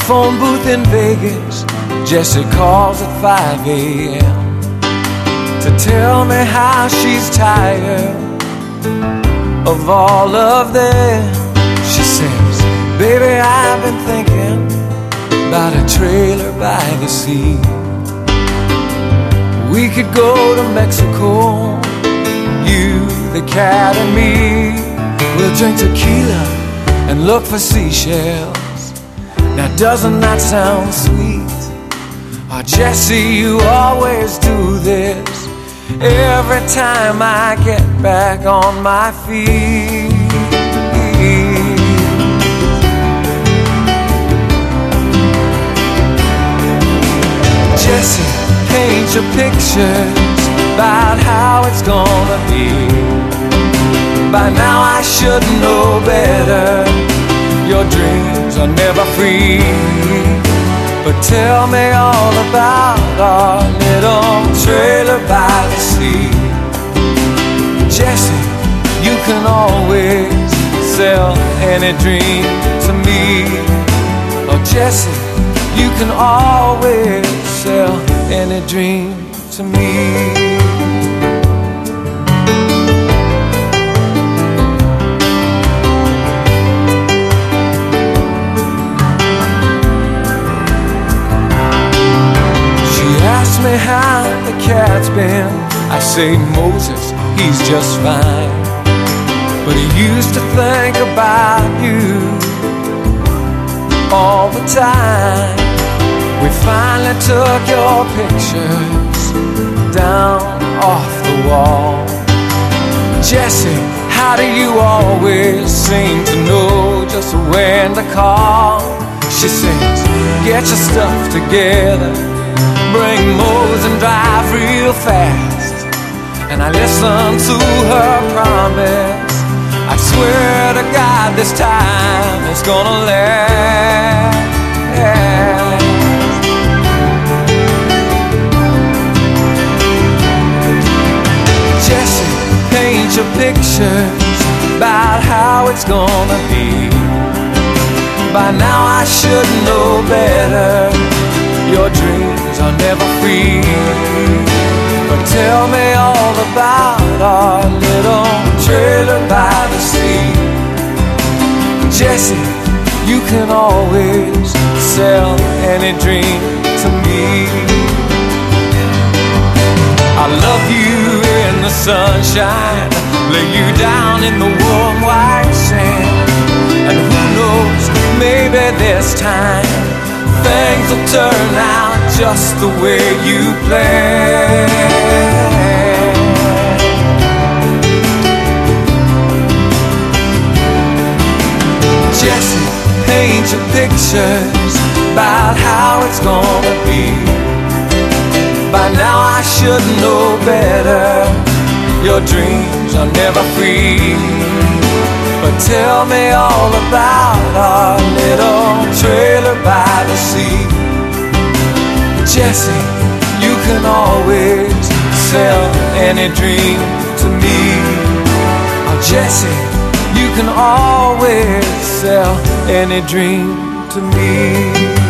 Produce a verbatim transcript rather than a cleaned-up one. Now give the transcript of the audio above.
phone booth in Vegas, Jessie calls at five a m to tell me how she's tired of all of them. She says, baby, I've been thinking about a trailer by the sea. We could go to Mexico, you, the cat and me. We'll drink tequila and look for seashells. Now doesn't that sound sweet? Oh, Jessie, you always do this every time I get back on my feet. Jessie, paint your pictures about how it's gonna be. By now I should know better. Your dreams are never free. But tell me all about our little trailer by the sea. Jessie, you can always sell any dream to me. Oh, Jessie, you can always sell any dream to me. Ask me how the cat's been. I say, Moses, he's just fine. But he used to think about you all the time. We finally took your pictures down off the wall. Jessie, how do you always seem to know just when to call? She says, get your stuff together, bring Mose and drive real fast. And I listen to her promise. I swear to God this time it's gonna last. Jessie, paint your pictures about how it's gonna be. By now I should know better. Your dreams are never free. But tell me all about our little trailer by the sea. Jessie, you can always sell any dream to me. I'll love you in the sunshine, lay you down in the warm white sand. And who knows, maybe this time things will turn out just the way you planned. Jessie, paint your pictures about how it's gonna be. By now I should know better. Your dreams are never free. But tell me all about our little trailer by the sea. Jessie, you can always sell any dream to me. Oh, Jessie, you can always sell any dream to me.